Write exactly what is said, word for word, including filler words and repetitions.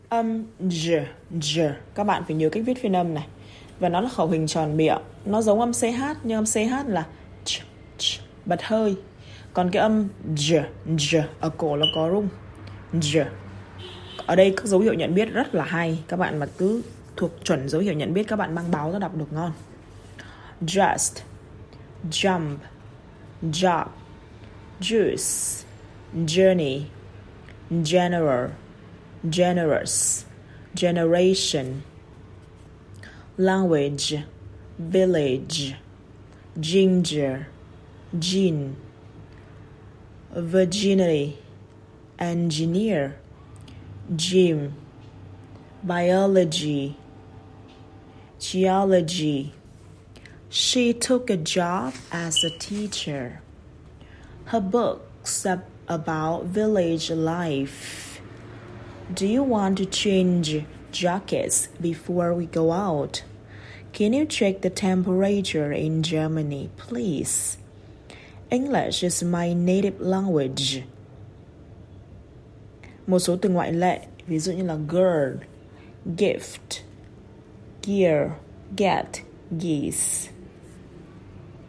Âm j, j. Các bạn phải nhớ cách viết phiên âm này. Và nó là khẩu hình tròn miệng. Nó giống âm ch, nhưng âm ch là ch, ch, bật hơi. Còn cái âm j, j ở cổ nó có rung. J. Ở đây các dấu hiệu nhận biết rất là hay. Các bạn mà cứ thuộc chuẩn dấu hiệu nhận biết, các bạn mang báo ra đọc được ngon. Just, jump, job, juice, journey, general, generous, generation, language, village, ginger, gene, virginity, engineer, gym, biology, geology. She took a job as a teacher. Her books are about village life. Do you want to change jackets before we go out? Can you check the temperature in Germany, please? English is my native language. Một số từ ngoại lệ, ví dụ như là girl, gift, gear, get, geese.